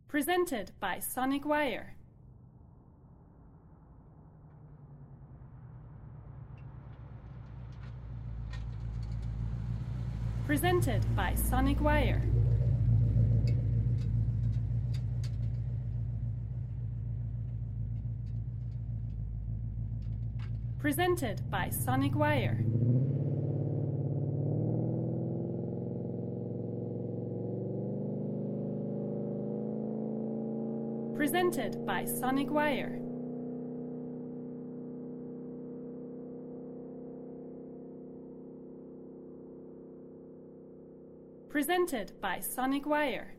Presented by Sonic Wire. Presented by Sonic Wire. Presented by Sonic Wire. Presented by Sonic Wire. Presented by Sonic Wire.